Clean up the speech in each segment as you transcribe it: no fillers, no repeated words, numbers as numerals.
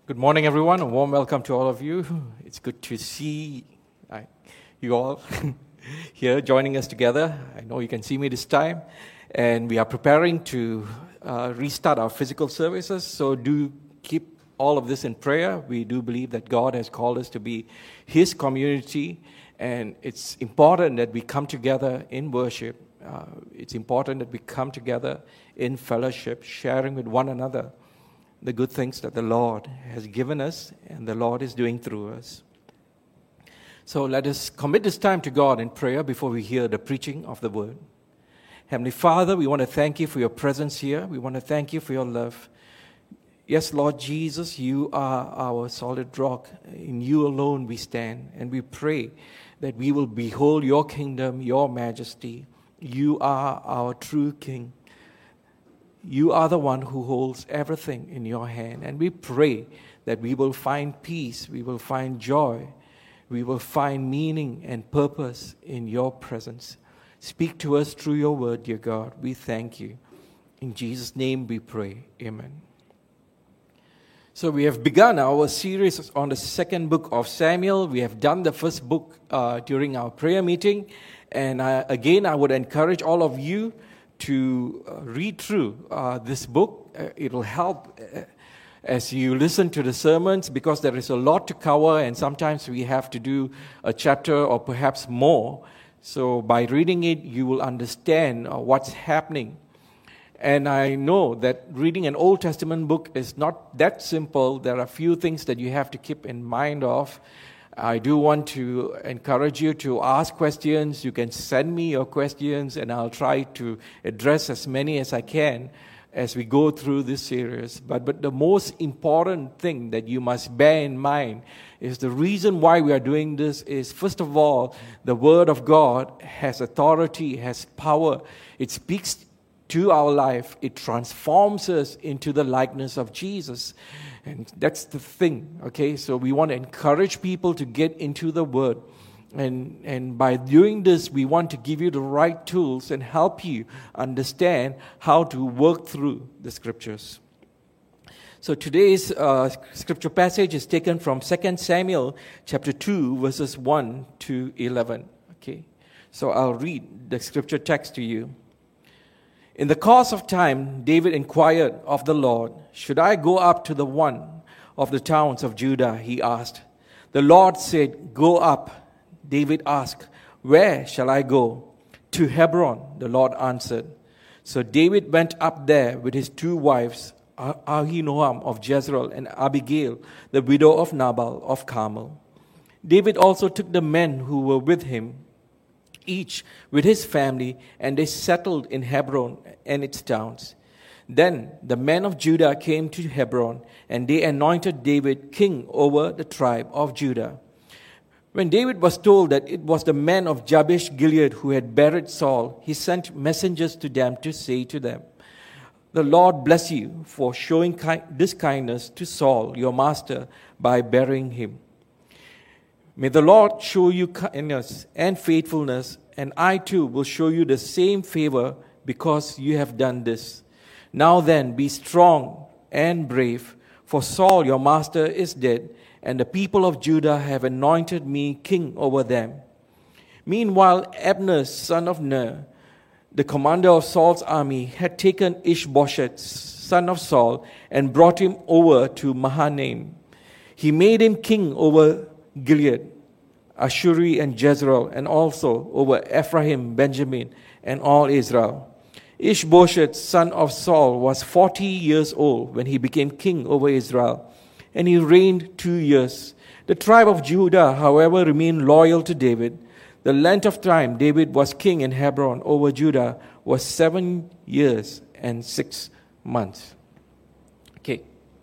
Good morning, everyone. A warm welcome to all of you. It's good to see you all here joining us together. I know you can see me this time. And we are preparing to restart our physical services. So do keep all of this in prayer. We do believe that God has called us to be His community. And it's important that we come together in worship. It's important that we come together in fellowship, sharing with one another the good things that the Lord has given us and the Lord is doing through us. So let us commit this time to God in prayer before we hear the preaching of the Word. Heavenly Father, we want to thank you for your presence here. We want to thank you for your love. Yes, Lord Jesus, you are our solid rock. In you alone we stand, and we pray that we will behold your kingdom, your majesty. You are our true King. You are the one who holds everything in your hand. And we pray that we will find peace, we will find joy, we will find meaning and purpose in your presence. Speak to us through your word, dear God. We thank you. In Jesus' name we pray. Amen. So we have begun our series on the second book of Samuel. We have done the first book during our prayer meeting. And again, I would encourage all of you to read through this book. It will help as you listen to the sermons, because there is a lot to cover and sometimes we have to do a chapter or perhaps more. So by reading it, you will understand what's happening. And I know that reading an Old Testament book is not that simple. There are a few things that you have to keep in mind of. I do want to encourage you to ask questions. You can send me your questions and I'll try to address as many as I can as we go through this series. But the most important thing that you must bear in mind is the reason why we are doing this is, first of all, the Word of God has authority, has power. It speaks to our life. It transforms us into the likeness of Jesus. And that's the thing, okay? So we want to encourage people to get into the Word. And by doing this, we want to give you the right tools and help you understand how to work through the Scriptures. So today's Scripture passage is taken from 2 Samuel chapter 2, verses 1 to 11, okay? So I'll read the Scripture text to you. In the course of time, David inquired of the Lord, "Should I go up to the one of the towns of Judah?" he asked. The Lord said, "Go up." David asked, "Where shall I go?" "To Hebron," the Lord answered. So David went up there with his two wives, Ahinoam of Jezreel and Abigail, the widow of Nabal of Carmel. David also took the men who were with him, each with his family, and they settled in Hebron and its towns. Then the men of Judah came to Hebron, and they anointed David king over the tribe of Judah. When David was told that it was the men of Jabesh Gilead who had buried Saul, he sent messengers to them to say to them, "The Lord bless you for showing this kindness to Saul, your master, by burying him. May the Lord show you kindness and faithfulness, and I too will show you the same favor because you have done this. Now then, be strong and brave, for Saul your master is dead, and the people of Judah have anointed me king over them." Meanwhile, Abner, son of Ner, the commander of Saul's army, had taken Ishbosheth, son of Saul, and brought him over to Mahanaim. He made him king over Gilead, Ashuri and Jezreel, and also over Ephraim, Benjamin, and all Israel. Ishbosheth, son of Saul, was 40 years old when he became king over Israel, and he reigned 2 years. The tribe of Judah, however, remained loyal to David. The length of time David was king in Hebron over Judah was 7 years and 6 months. Okay.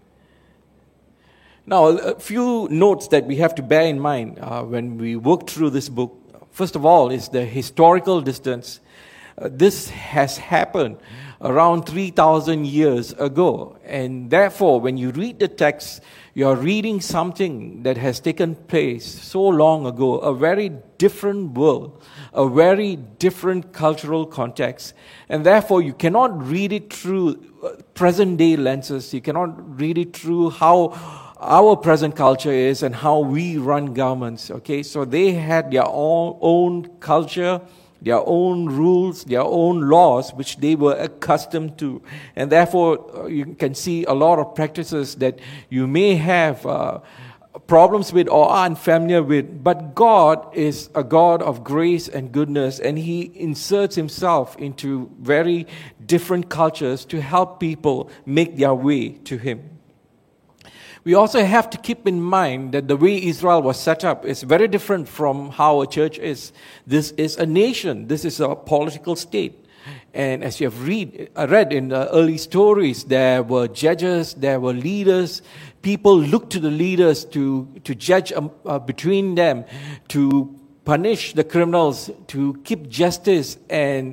Now, a few notes that we have to bear in mind when we work through this book. First of all is the historical distance. This has happened around 3,000 years ago. And therefore, when you read the text, you're reading something that has taken place so long ago, a very different world, a very different cultural context. And therefore, you cannot read it through present-day lenses. You cannot read it through how our present culture is and how we run governments. Okay, so they had their own culture, their own rules, their own laws, which they were accustomed to. And therefore, you can see a lot of practices that you may have problems with or are unfamiliar with. But God is a God of grace and goodness, and He inserts Himself into very different cultures to help people make their way to Him. We also have to keep in mind that the way Israel was set up is very different from how a church is. This is a nation. This is a political state. And as you have read in the early stories, there were judges, there were leaders. People looked to the leaders to judge between them, to punish the criminals, to keep justice and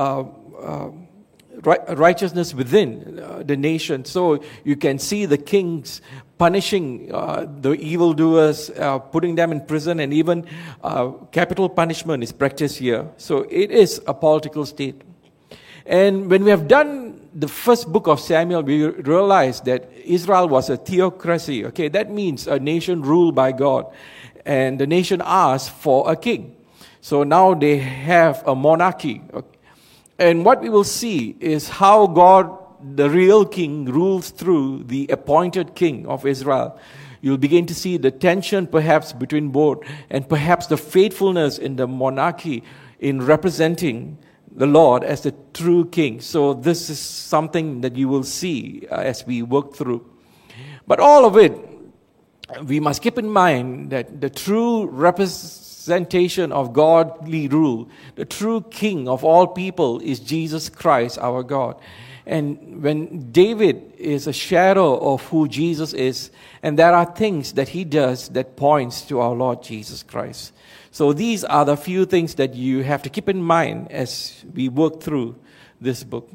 righteousness within the nation. So you can see the kings punishing the evildoers, putting them in prison, and even capital punishment is practiced here. So it is a political state. And when we have done the first book of Samuel, we realize that Israel was a theocracy. Okay, that means a nation ruled by God. And the nation asked for a king. So now they have a monarchy. Okay. And what we will see is how God, the real king, rules through the appointed king of Israel. You'll begin to see the tension perhaps between both, and perhaps the faithfulness in the monarchy in representing the Lord as the true king. So this is something that you will see as we work through. But all of it, we must keep in mind that the true representation of godly rule, the true king of all people, is Jesus Christ, our God. And when David is a shadow of who Jesus is, and there are things that he does that points to our Lord Jesus Christ. So these are the few things that you have to keep in mind as we work through this book.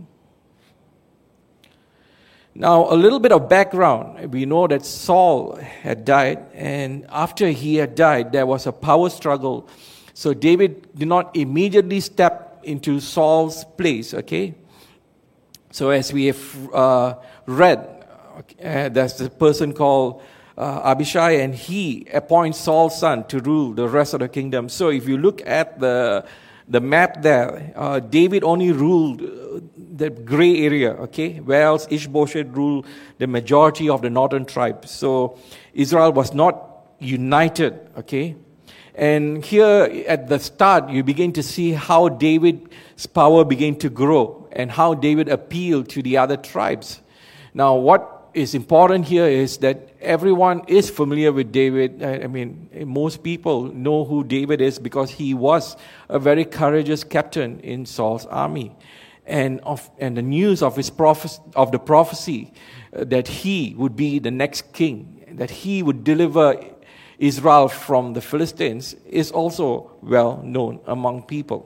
Now, a little bit of background. We know that Saul had died, and after he had died, there was a power struggle. So David did not immediately step into Saul's place, okay? So as we have read, there's a person called Abishai, and he appoints Saul's son to rule the rest of the kingdom. So if you look at the map there, David only ruled the gray area, okay, whereas Ishbosheth ruled the majority of the northern tribes. So Israel was not united, okay. And here at the start, you begin to see how David's power began to grow and how David appealed to the other tribes. Now, what is important here is that everyone is familiar with David. I mean, most people know who David is because he was a very courageous captain in Saul's army. And the news of the prophecy that he would be the next king, that he would deliver Israel from the Philistines, is also well known among people.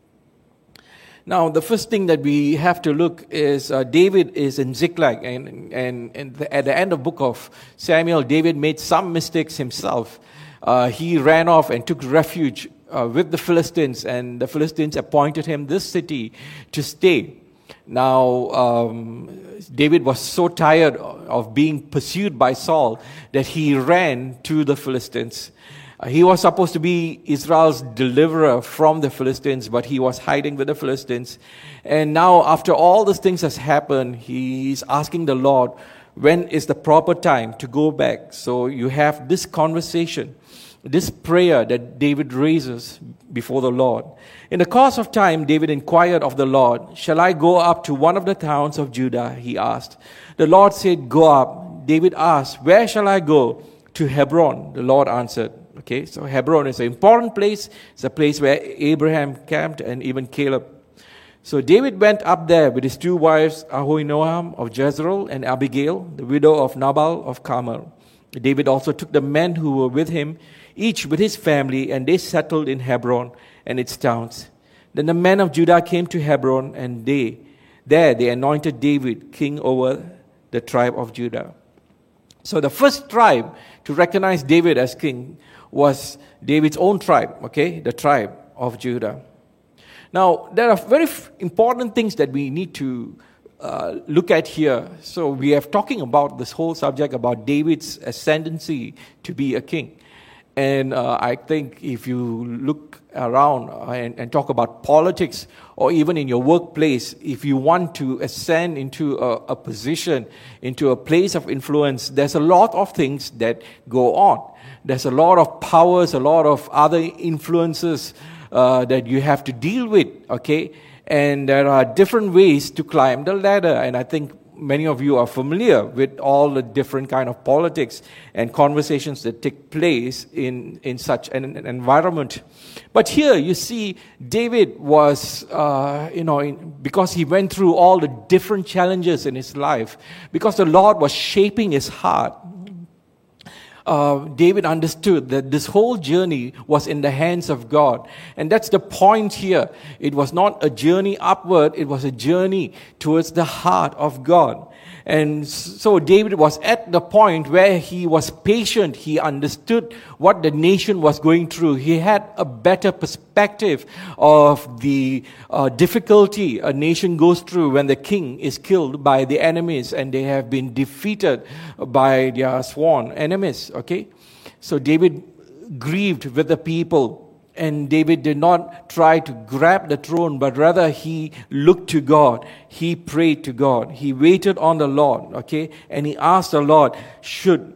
Now, the first thing that we have to look is David is in Ziklag, and at the end of book of Samuel, David made some mistakes himself. He ran off and took refuge with the Philistines, and the Philistines appointed him this city to stay. Now, David was so tired of being pursued by Saul that he ran to the Philistines. He was supposed to be Israel's deliverer from the Philistines, but he was hiding with the Philistines. And now, after all these things has happened, he's asking the Lord, when is the proper time to go back? So you have this conversation, this prayer that David raises before the Lord. In the course of time, David inquired of the Lord, "Shall I go up to one of the towns of Judah?" he asked. The Lord said, "Go up." David asked, "Where shall I go?" "To Hebron," the Lord answered. Okay, so Hebron is an important place. It's a place where Abraham camped and even Caleb. So David went up there with his two wives, Ahinoam of Jezreel and Abigail, the widow of Nabal of Carmel. David also took the men who were with him, each with his family, and they settled in Hebron and its towns. Then the men of Judah came to Hebron, and they anointed David king over the tribe of Judah. So the first tribe to recognize David as king was David's own tribe, okay, the tribe of Judah. Now, there are very important things that we need to look at here. So we are talking about this whole subject about David's ascendancy to be a king. And I think if you look around and talk about politics, or even in your workplace, if you want to ascend into a position, into a place of influence, there's a lot of things that go on. There's a lot of powers, a lot of other influences that you have to deal with, okay? And there are different ways to climb the ladder. And I think many of you are familiar with all the different kind of politics and conversations that take place in such an environment. But here you see David was, because he went through all the different challenges in his life, because the Lord was shaping his heart, David understood that this whole journey was in the hands of God. And that's the point here. It was not a journey upward, it was a journey towards the heart of God. And so David was at the point where he was patient. He understood what the nation was going through. He had a better perspective of the difficulty a nation goes through when the king is killed by the enemies and they have been defeated by their sworn enemies. Okay, so David grieved with the people. And David did not try to grab the throne, but rather he looked to God. He prayed to God. He waited on the Lord, okay? And he asked the Lord, should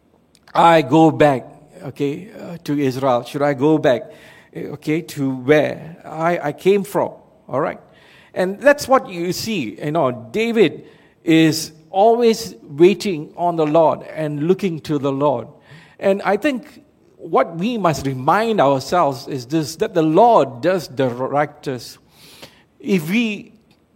I go back, okay, to Israel? Should I go back, okay, to where I came from, all right? And that's what you see, David is always waiting on the Lord and looking to the Lord. And I think what we must remind ourselves is this, that the Lord does direct us. If we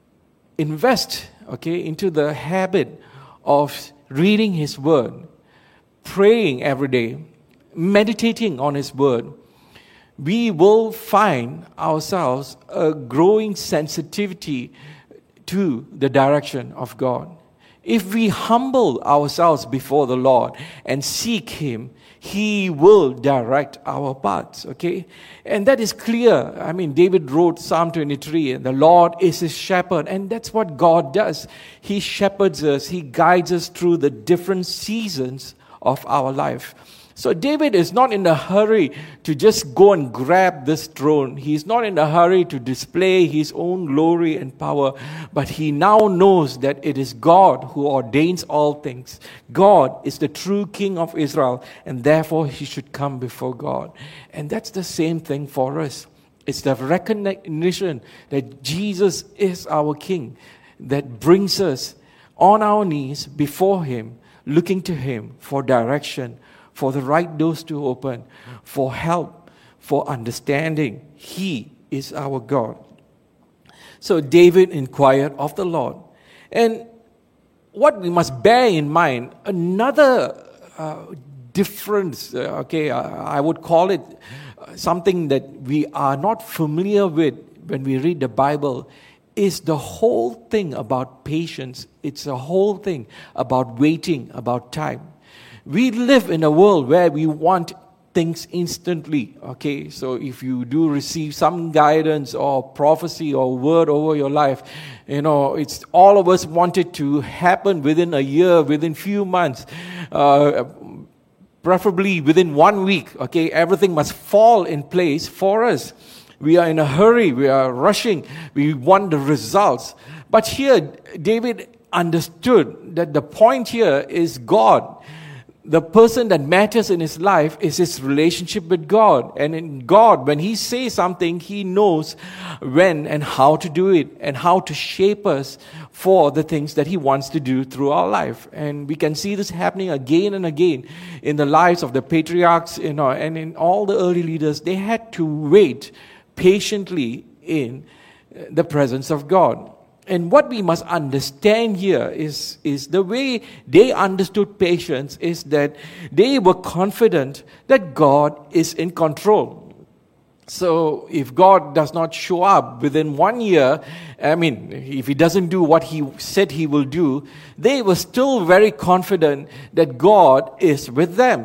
invest, into the habit of reading His Word, praying every day, meditating on His Word, we will find ourselves a growing sensitivity to the direction of God. If we humble ourselves before the Lord and seek Him, He will direct our paths, okay? And that is clear. I mean, David wrote Psalm 23, the Lord is his shepherd, and that's what God does. He shepherds us, He guides us through the different seasons of our life. So David is not in a hurry to just go and grab this throne. He's not in a hurry to display his own glory and power, but he now knows that it is God who ordains all things. God is the true King of Israel, and therefore he should come before God. And that's the same thing for us. It's the recognition that Jesus is our King that brings us on our knees before Him, looking to Him for direction, for the right doors to open, for help, for understanding. He is our God. So David inquired of the Lord. And what we must bear in mind, another difference, I would call it something that we are not familiar with when we read the Bible, is the whole thing about patience. It's a whole thing about waiting, about time. We live in a world where we want things instantly, okay? So if you do receive some guidance or prophecy or word over your life, it's all of us want it to happen within a year, within few months, preferably within 1 week, okay? Everything must fall in place for us. We are in a hurry, we are rushing, we want the results. But here, David understood that the point here is God. The person that matters in his life is his relationship with God. And in God, when He says something, He knows when and how to do it and how to shape us for the things that He wants to do through our life. And we can see this happening again and again in the lives of the patriarchs, and in all the early leaders. They had to wait patiently in the presence of God. And what we must understand here is the way they understood patience is that they were confident that God is in control. So if God does not show up within 1 year, if He doesn't do what He said He will do, they were still very confident that God is with them.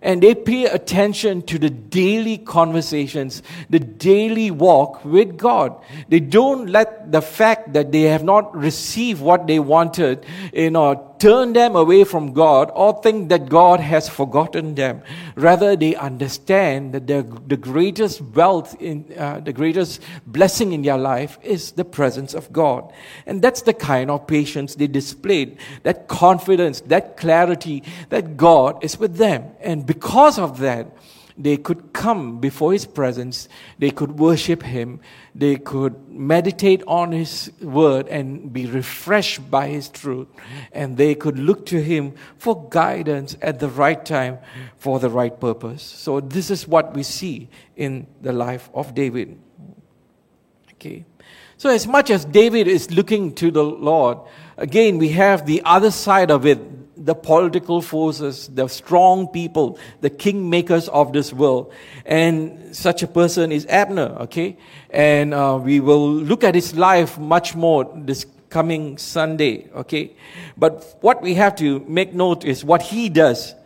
And they pay attention to the daily conversations, the daily walk with God. They don't let the fact that they have not received what they wanted, turn them away from God or think that God has forgotten them. Rather, they understand that the greatest wealth, the greatest blessing in their life is the presence of God. And that's the kind of patience they displayed, that confidence, that clarity that God is with them. And because of that, they could come before His presence, they could worship Him, they could meditate on His word and be refreshed by His truth, and they could look to Him for guidance at the right time for the right purpose. So this is what we see in the life of David. Okay. So as much as David is looking to the Lord, again we have the other side of it, the political forces, the strong people, the kingmakers of this world. And such a person is Abner, okay? And we will look at his life much more this coming Sunday, okay? But what we have to make note is what he does.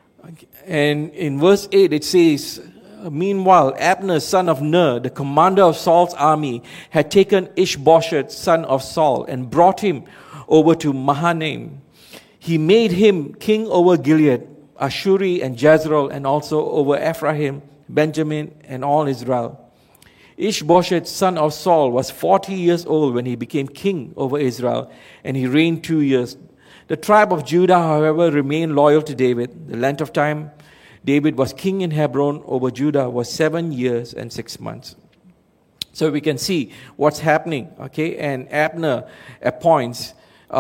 And in verse 8 it says, meanwhile, Abner, son of Ner, the commander of Saul's army, had taken Ishbosheth, son of Saul, and brought him over to Mahanaim. He made him king over Gilead, Ashuri and Jezreel, and also over Ephraim, Benjamin, and all Israel. Ishbosheth, son of Saul, was 40 years old when he became king over Israel, and he reigned 2 years. The tribe of Judah, however, remained loyal to David. The length of time David was king in Hebron over Judah was 7 years and 6 months. So we can see what's happening, okay? And Abner appoints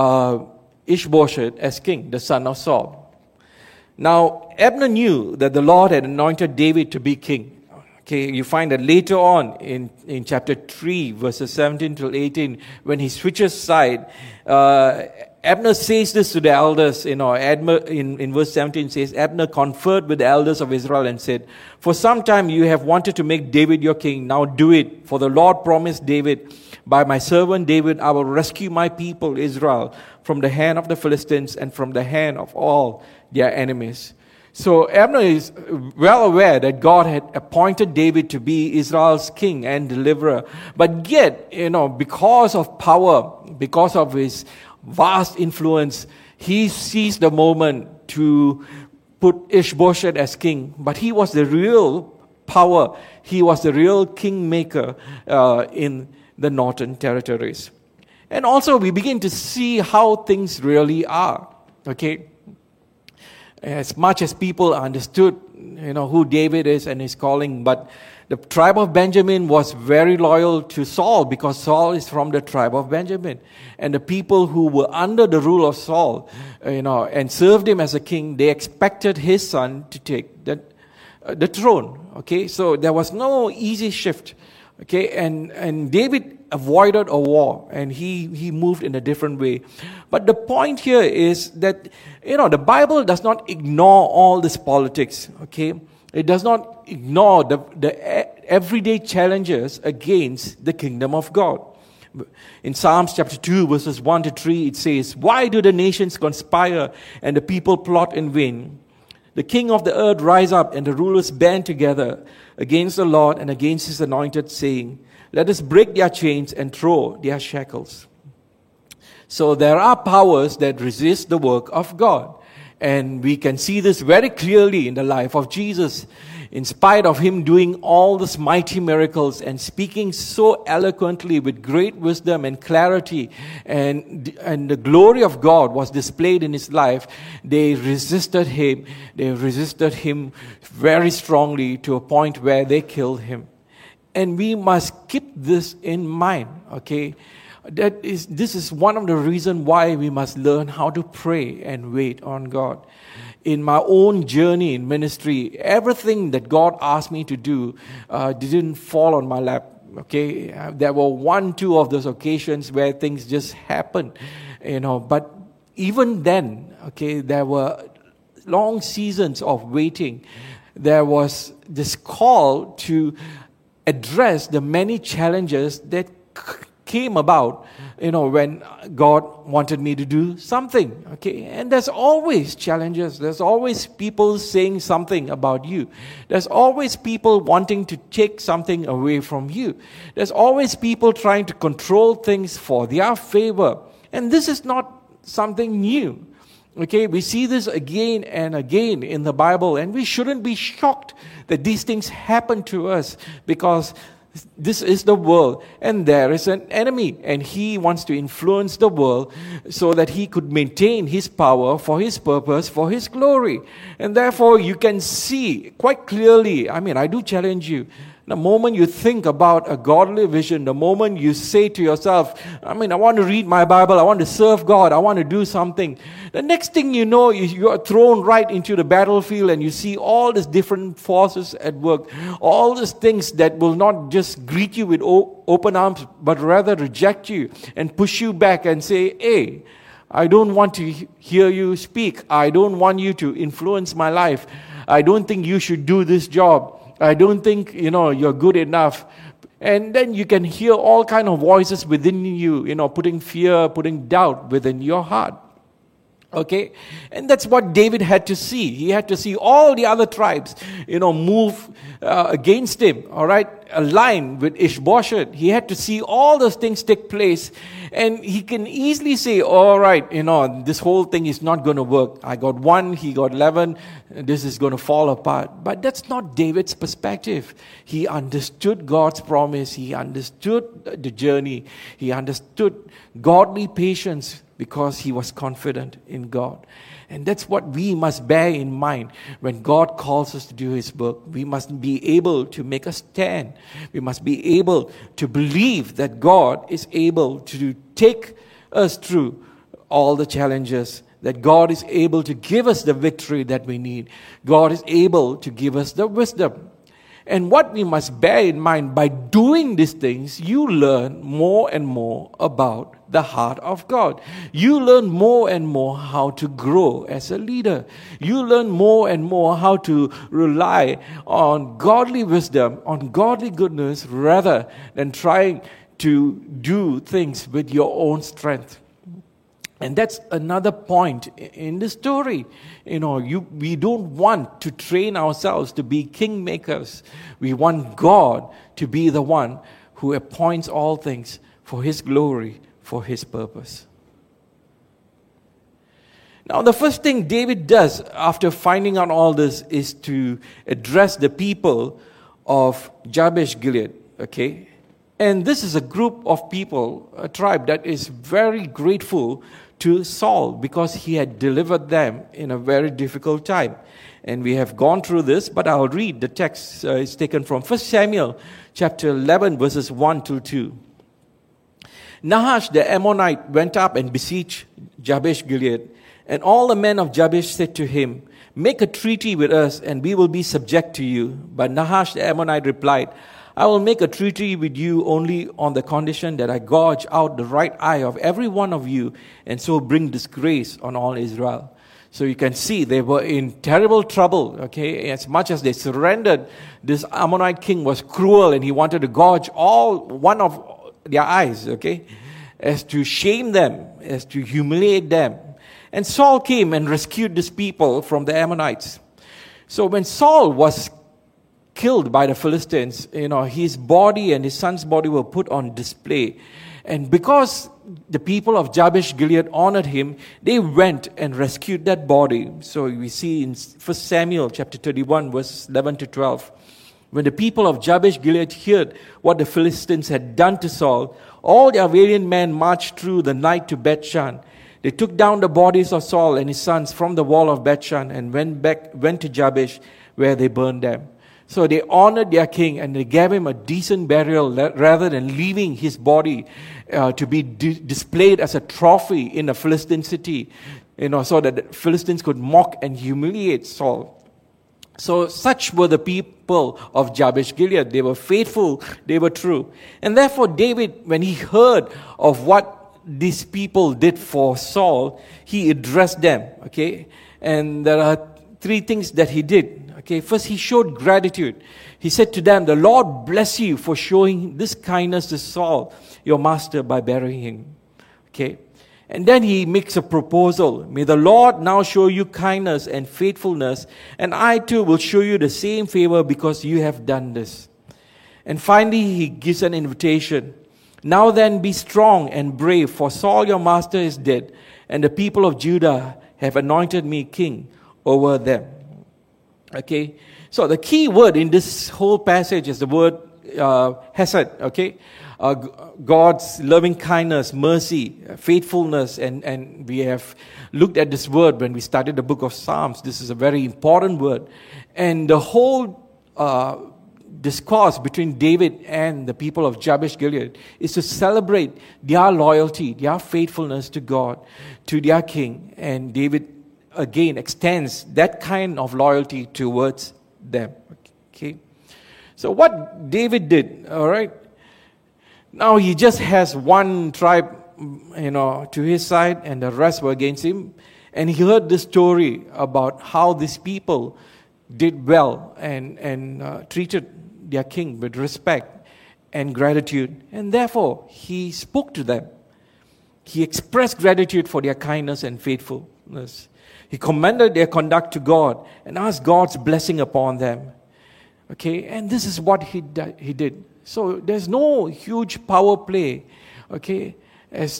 Ishbosheth as king, the son of Saul. Now, Abner knew that the Lord had anointed David to be king. Okay, you find that later on in chapter 3, verses 17 to 18, when he switches side, Abner says this to the elders, in verse 17 says, Abner conferred with the elders of Israel and said, for some time you have wanted to make David your king. Now do it, for the Lord promised David, by my servant David, I will rescue my people Israel from the hand of the Philistines and from the hand of all their enemies. So Abner is well aware that God had appointed David to be Israel's king and deliverer. But yet, because of power, because of his vast influence, he seized the moment to put Ishbosheth as king. But he was the real power. He was the real kingmaker in the northern territories. And also we begin to see how things really are. Okay? As much as people understood, who David is and his calling, but the tribe of Benjamin was very loyal to Saul because Saul is from the tribe of Benjamin. And the people who were under the rule of Saul, and served him as a king, they expected his son to take the throne. Okay, so there was no easy shift. Okay, and David avoided a war and he moved in a different way. But the point here is that, the Bible does not ignore all this politics, okay? It does not ignore the everyday challenges against the kingdom of God. In Psalms chapter 2, verses 1 to 3, it says, why do the nations conspire and the people plot in vain? The king of the earth rise up and the rulers band together against the Lord and against his anointed, saying, let us break their chains and throw their shackles. So there are powers that resist the work of God. And we can see this very clearly in the life of Jesus. In spite of him doing all these mighty miracles and speaking so eloquently with great wisdom and clarity, and the glory of God was displayed in his life, they resisted him. They resisted him very strongly to a point where they killed him. And we must keep this in mind, okay? This is one of the reasons why we must learn how to pray and wait on God. In my own journey in ministry, everything that God asked me to do didn't fall on my lap. Okay, there were 1-2 of those occasions where things just happened, But even then, okay, there were long seasons of waiting. There was this call to address the many challenges that came about, when God wanted me to do something, okay? And there's always challenges. There's always people saying something about you. There's always people wanting to take something away from you. There's always people trying to control things for their favor. And this is not something new. Okay, we see this again and again in the Bible, and we shouldn't be shocked that these things happen to us, because this is the world, and there is an enemy, and he wants to influence the world so that he could maintain his power for his purpose, for his glory. And therefore, you can see quite clearly, I do challenge you, the moment you think about a godly vision, the moment you say to yourself, I want to read my Bible, I want to serve God, I want to do something, the next thing you know, you are thrown right into the battlefield, and you see all these different forces at work, all these things that will not just greet you with open arms, but rather reject you and push you back and say, hey, I don't want to hear you speak. I don't want you to influence my life. I don't think you should do this job. I don't think, you're good enough. And then you can hear all kind of voices within you, putting fear, putting doubt within your heart. Okay? And that's what David had to see. He had to see all the other tribes, move against him, all right? Align with Ishbosheth. He had to see all those things take place. And he can easily say, all right, this whole thing is not going to work. I got 1, he got 11. This is going to fall apart. But that's not David's perspective. He understood God's promise. He understood the journey. He understood godly patience, because he was confident in God. And that's what we must bear in mind when God calls us to do his work. We must be able to make a stand. We must be able to believe that God is able to take us through all the challenges, that God is able to give us the victory that we need. God is able to give us the wisdom. And what we must bear in mind, by doing these things, you learn more and more about the heart of God. You learn more and more how to grow as a leader. You learn more and more how to rely on godly wisdom, on godly goodness, rather than trying to do things with your own strength. And that's another point in the story. We don't want to train ourselves to be kingmakers. We want God to be the one who appoints all things for his glory, for his purpose. Now, the first thing David does after finding out all this is to address the people of Jabesh Gilead. Okay? And this is a group of people, a tribe that is very grateful to Saul, because he had delivered them in a very difficult time. And we have gone through this, but I'll read the text. It's taken from 1 Samuel chapter 11, verses 1 to 2. Nahash the Ammonite went up and besieged Jabesh Gilead. And all the men of Jabesh said to him, "Make a treaty with us, and we will be subject to you." But Nahash the Ammonite replied, "I will make a treaty with you only on the condition that I gouge out the right eye of every one of you, and so bring disgrace on all Israel." So you can see they were in terrible trouble, okay? As much as they surrendered, this Ammonite king was cruel, and he wanted to gouge one of their eyes, okay? As to shame them, as to humiliate them. And Saul came and rescued these people from the Ammonites. So when Saul was killed by the Philistines, his body and his son's body were put on display. And because the people of Jabesh Gilead honored him, they went and rescued that body. So we see in 1 Samuel chapter 31, verses 11 to 12. When the people of Jabesh Gilead heard what the Philistines had done to Saul, all their valiant men marched through the night to Bethshan. They took down the bodies of Saul and his sons from the wall of Bethshan and went to Jabesh, where they burned them. So they honored their king, and they gave him a decent burial rather than leaving his body to be displayed as a trophy in a Philistine city, so that the Philistines could mock and humiliate Saul. So such were the people of Jabesh Gilead. They were faithful, they were true. And therefore David, when he heard of what these people did for Saul, he addressed them, okay? And there are three things that he did. Okay, first he showed gratitude. He said to them, "The Lord bless you for showing this kindness to Saul, your master, by burying him." Okay, and then he makes a proposal. "May the Lord now show you kindness and faithfulness, and I too will show you the same favor because you have done this." And finally, he gives an invitation. "Now then, be strong and brave, for Saul your master is dead, and the people of Judah have anointed me king over them." Okay, so the key word in this whole passage is the word hesed. Okay, God's loving kindness, mercy, faithfulness, and we have looked at this word when we studied the book of Psalms. This is a very important word, and the whole discourse between David and the people of Jabesh Gilead is to celebrate their loyalty, their faithfulness to God, to their king. And David again extends that kind of loyalty towards them. Okay, so what David did, all right, now he just has one tribe, to his side, and the rest were against him. And he heard this story about how these people did well and treated their king with respect and gratitude, and therefore he spoke to them. He expressed gratitude for their kindness and faithfulness. He commended their conduct to God and asked God's blessing upon them. Okay, and this is what he did. So there's no huge power play, okay, as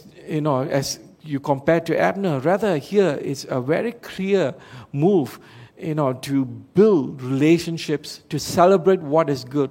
you compare to Abner. Rather, here it's a very clear move, to build relationships, to celebrate what is good.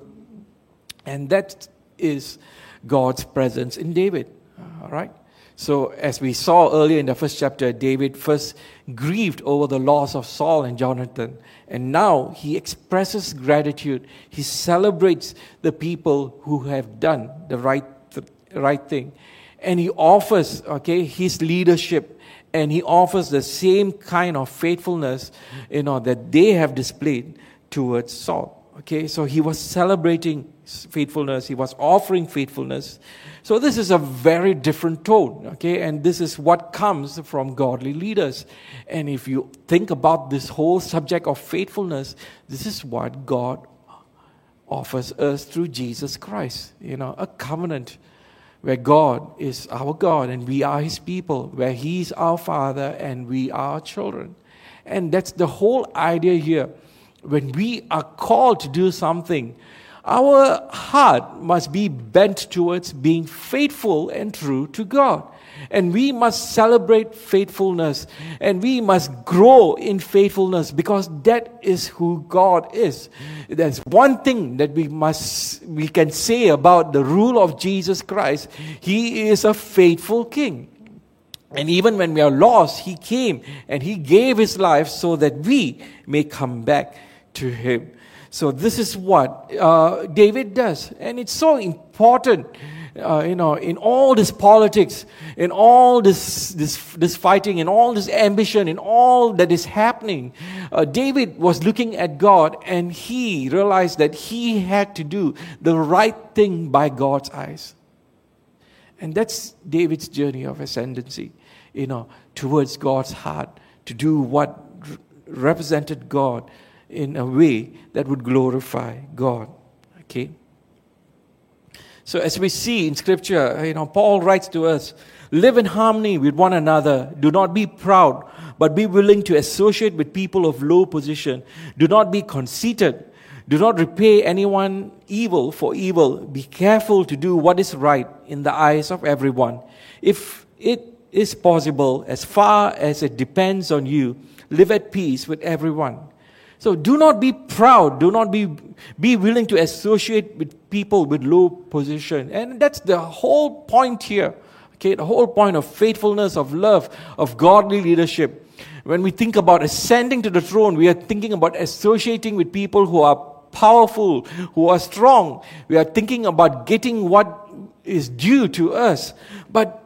And that is God's presence in David. All right? So as we saw earlier in the first chapter, David first grieved over the loss of Saul and Jonathan. And now he expresses gratitude. He celebrates the people who have done the right thing. And he offers, his leadership. And he offers the same kind of faithfulness, that they have displayed towards Saul. Okay, so he was celebrating faithfulness. He was offering faithfulness. So this is a very different tone. Okay, and this is what comes from godly leaders. And if you think about this whole subject of faithfulness, this is what God offers us through Jesus Christ. A covenant where God is our God and we are His people, where He is our Father and we are children. And that's the whole idea here. When we are called to do something, our heart must be bent towards being faithful and true to God. And we must celebrate faithfulness, and we must grow in faithfulness, because that is who God is. There's one thing that we can say about the rule of Jesus Christ. He is a faithful King. And even when we are lost, He came and He gave His life so that we may come back to Him. So this is what David does. And it's so important, in all this politics, in all this fighting, in all this ambition, in all that is happening. David was looking at God, and he realized that he had to do the right thing by God's eyes. And that's David's journey of ascendancy, towards God's heart, to do what represented God in a way that would glorify God. Okay? So as we see in Scripture, Paul writes to us, live in harmony with one another. Do not be proud, but be willing to associate with people of low position. Do not be conceited. Do not repay anyone evil for evil. Be careful to do what is right in the eyes of everyone. If it is possible, as far as it depends on you, live at peace with everyone. So do not be proud. Do not be willing to associate with people with low position. And that's the whole point here. Okay, the whole point of faithfulness, of love, of godly leadership. When we think about ascending to the throne, we are thinking about associating with people who are powerful, who are strong. We are thinking about getting what is due to us. But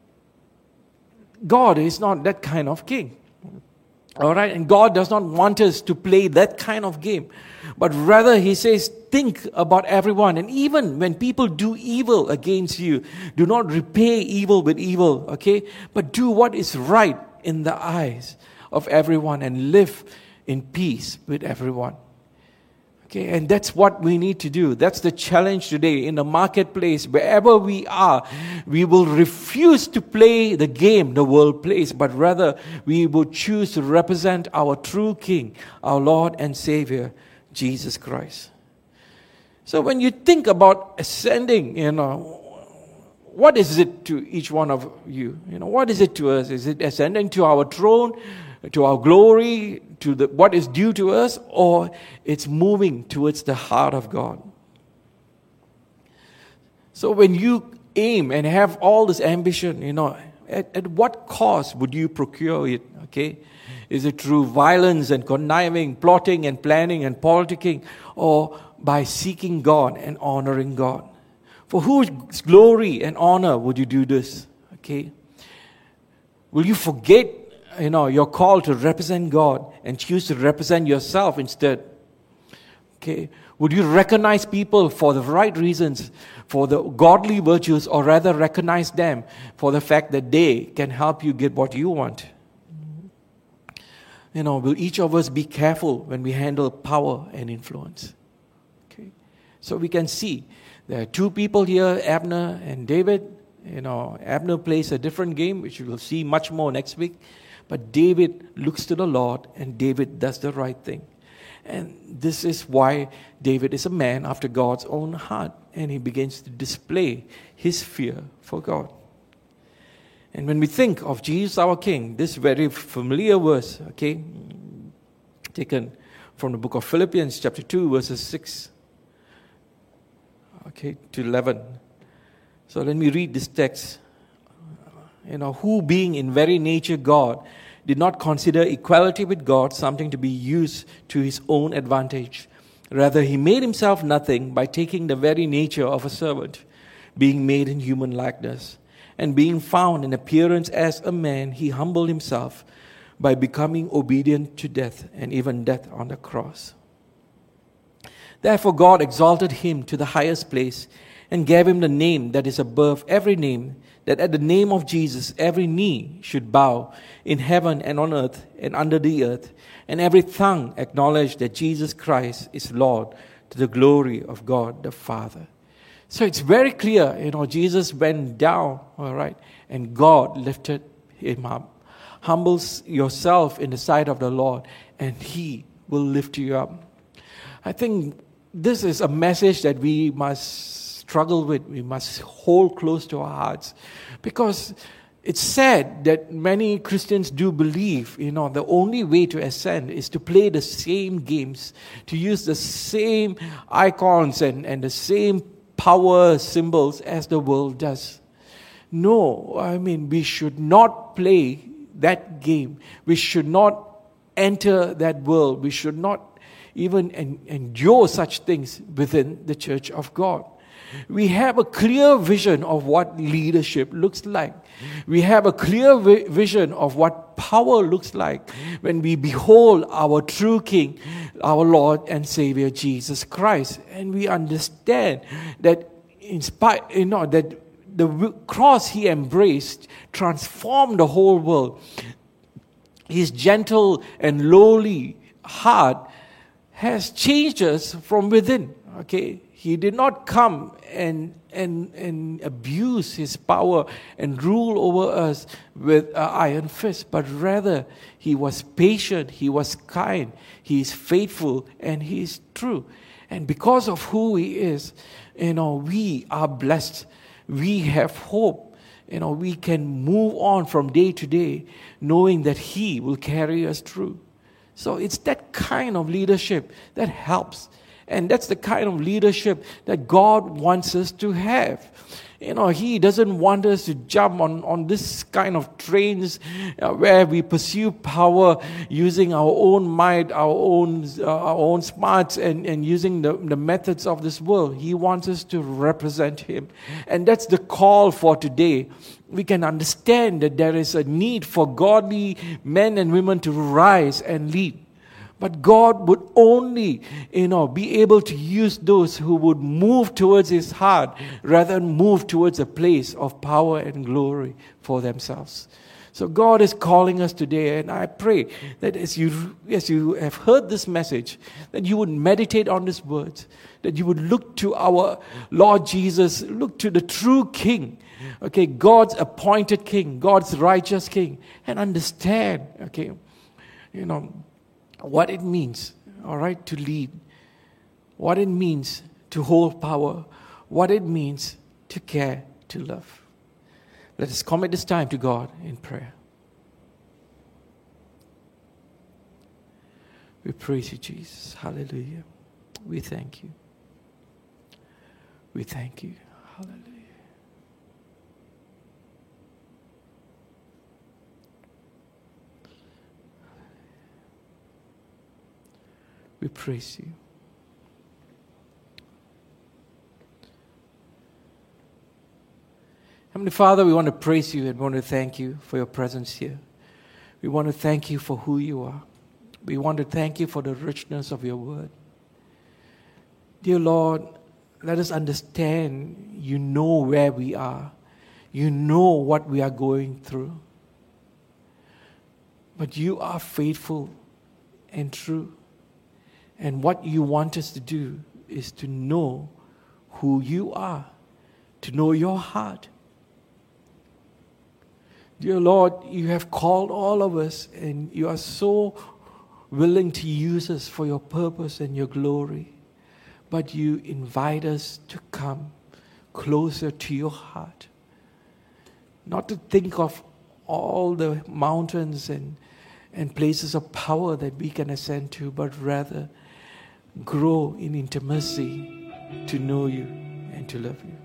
God is not that kind of king. All right, and God does not want us to play that kind of game, but rather He says, think about everyone. And even when people do evil against you, do not repay evil with evil, okay? But do what is right in the eyes of everyone and live, in peace with everyone. Okay, and that's what we need to do. That's the challenge today in the marketplace. Wherever we are, we will refuse to play the game the world plays, but rather we will choose to represent our true King, our Lord and Savior, Jesus Christ. So when you think about ascending, what is it to each one of you? What is it to us? Is it ascending to our throne, to our glory, to what is due to us, or it's moving towards the heart of God? So when you aim and have all this ambition, at what cost would you procure it? Okay, is it through violence and conniving, plotting and planning and politicking, or by seeking God and honoring God? For whose glory and honor would you do this? Okay, will you forget your call to represent God and choose to represent yourself instead? Okay, would you recognize people for the right reasons, for the godly virtues, or rather recognize them for the fact that they can help you get what you want? Will each of us be careful when we handle power and influence? Okay, so we can see there are two people here, Abner and David. Abner plays a different game, which we will see much more next week. But David looks to the Lord, and David does the right thing. And this is why David is a man after God's own heart, and he begins to display his fear for God. And when we think of Jesus our King, this very familiar verse, okay, taken from the book of Philippians chapter 2, verses 6 to 11. So let me read this text. Who being in very nature God, did not consider equality with God something to be used to his own advantage. Rather, he made himself nothing by taking the very nature of a servant, being made in human likeness. And being found in appearance as a man, he humbled himself by becoming obedient to death, and even death on the cross. Therefore God exalted him to the highest place, and gave him the name that is above every name, that at the name of Jesus every knee should bow, in heaven and on earth and under the earth, and every tongue acknowledge that Jesus Christ is Lord, to the glory of God the Father. So it's very clear, Jesus went down, all right, and God lifted him up. Humbles yourself in the sight of the Lord, and he will lift you up. I think this is a message that we must struggle with, we must hold close to our hearts, because it's sad that many Christians do believe, the only way to ascend is to play the same games, to use the same icons and the same power symbols as the world does. No, we should not play that game. We should not enter that world. We should not even endure such things within the church of God. We have a clear vision of what leadership looks like. We have a clear vision of what power looks like when we behold our true King, our Lord and Savior Jesus Christ. And we understand that that the cross he embraced transformed the whole world. His gentle and lowly heart has changed us from within. Okay, he did not come and abuse his power and rule over us with an iron fist, but rather he was patient, he was kind, he is faithful, and he is true. And because of who he is, we are blessed. We have hope. We can move on from day to day, knowing that he will carry us through. So it's that kind of leadership that helps. And that's the kind of leadership that God wants us to have. He doesn't want us to jump on this kind of trains where we pursue power using our own might, our own smarts, and using the methods of this world. He wants us to represent him. And that's the call for today. We can understand that there is a need for godly men and women to rise and lead. But God would only, be able to use those who would move towards his heart rather than move towards a place of power and glory for themselves. So God is calling us today, and I pray that as you have heard this message, that you would meditate on these words, that you would look to our Lord Jesus, look to the true King, okay, God's appointed King, God's righteous King, and understand, okay, what it means, all right, to lead, what it means to hold power, what it means to care, to love. Let us commit this time to God in prayer. We praise you, Jesus. Hallelujah. We thank you. We thank you. Hallelujah. We praise you. Heavenly Father, we want to praise you and want to thank you for your presence here. We want to thank you for who you are. We want to thank you for the richness of your word. Dear Lord, let us understand you know where we are. You know what we are going through. But you are faithful and true. And what you want us to do is to know who you are, to know your heart. Dear Lord, you have called all of us, and you are so willing to use us for your purpose and your glory. But you invite us to come closer to your heart. Not to think of all the mountains and places of power that we can ascend to, but rather grow in intimacy to know you and to love you.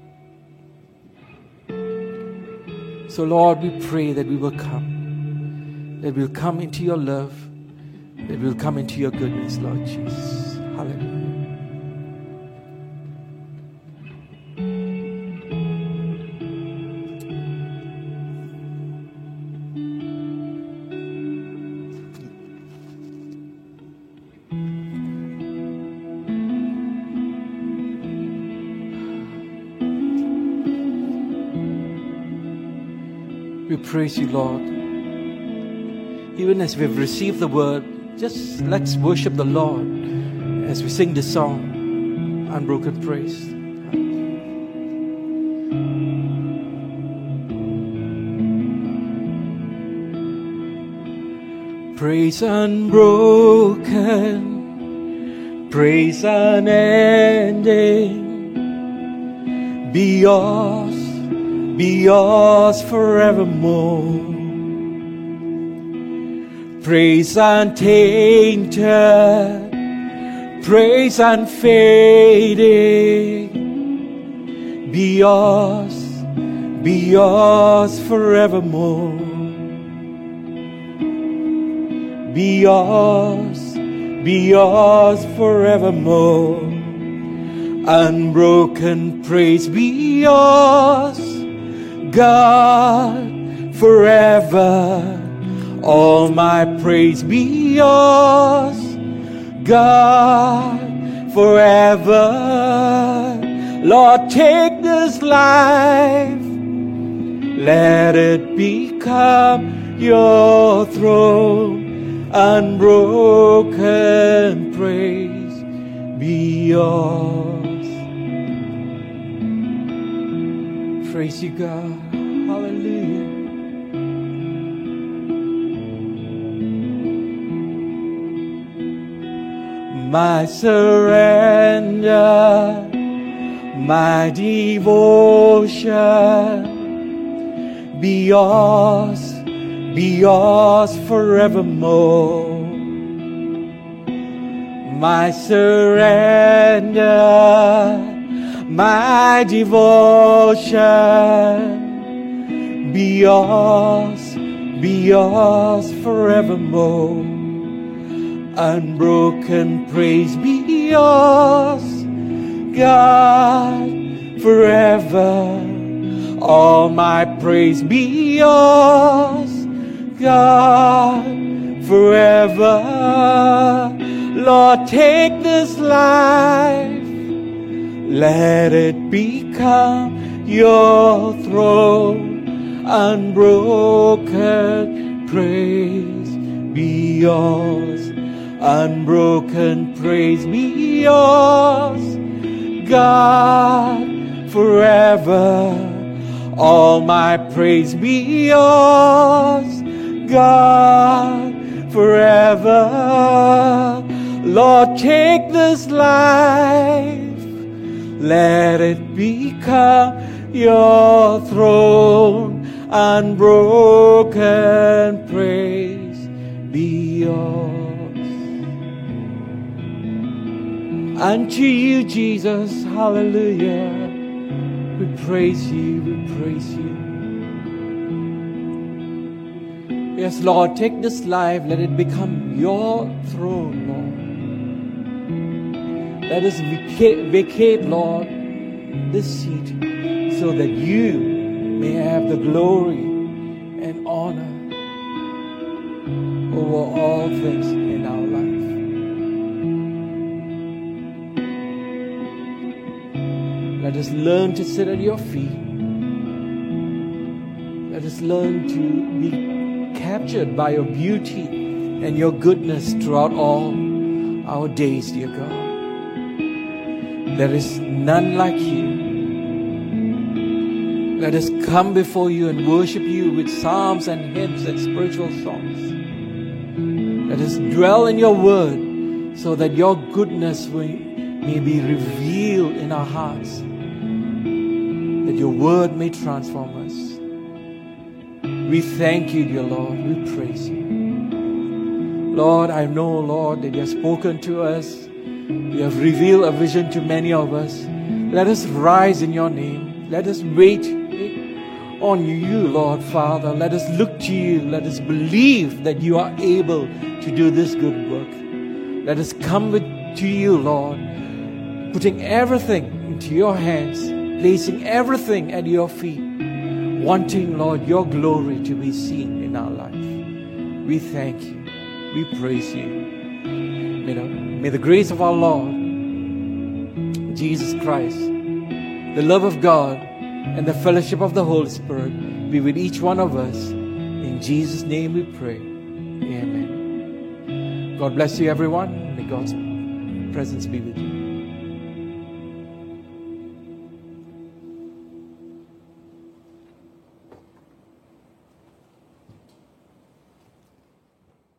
So Lord, we pray that we will come into your love, that we'll come into your goodness, Lord Jesus. Hallelujah. We praise you, Lord. Even as we've received the word, just let's worship the Lord as we sing this song, Unbroken Praise. Praise unbroken, praise unending, be yours forevermore. Praise untainted, praise unfading, be yours forevermore. Be yours forevermore. Unbroken praise be yours, God, forever. All my praise be yours, God, forever. Lord, take this life, let it become your throne. Unbroken praise be yours. Praise you, God. Hallelujah. My surrender, my devotion, be yours forevermore. My surrender, my devotion, be yours forevermore. Unbroken praise be yours, God, forever. All my praise be yours, God, forever. Lord, take this life, let it become your throne. unbroken praise be yours. Unbroken praise be yours, God, forever. All my praise be yours, God, forever. Lord, take this life, let it become your throne. Unbroken praise be yours. Unto you, Jesus, hallelujah. We praise you, we praise you. Yes, Lord, take this life, let it become your throne, Lord. Let us vacate, Lord, this seat so that you may have the glory and honor over all things in our life. Let us learn to sit at your feet. Let us learn to be captured by your beauty and your goodness throughout all our days, dear God. There is none like you. Let us come before you and worship you with psalms and hymns and spiritual songs. Let us dwell in your word so that your goodness may be revealed in our hearts, that your word may transform us. We thank you, dear Lord. We praise you. Lord, I know, Lord, that you have spoken to us. You have revealed a vision to many of us. Let us rise in your name. Let us wait on you, Lord Father. Let us look to you. Let us believe that you are able to do this good work. Let us come to you, Lord, putting everything into your hands, placing everything at your feet, wanting, Lord, your glory to be seen in our life. We thank you. We praise you. May the grace of our Lord Jesus Christ, the love of God, and the fellowship of the Holy Spirit be with each one of us. In Jesus' name we pray. Amen. God bless you, everyone. May God's presence be with you.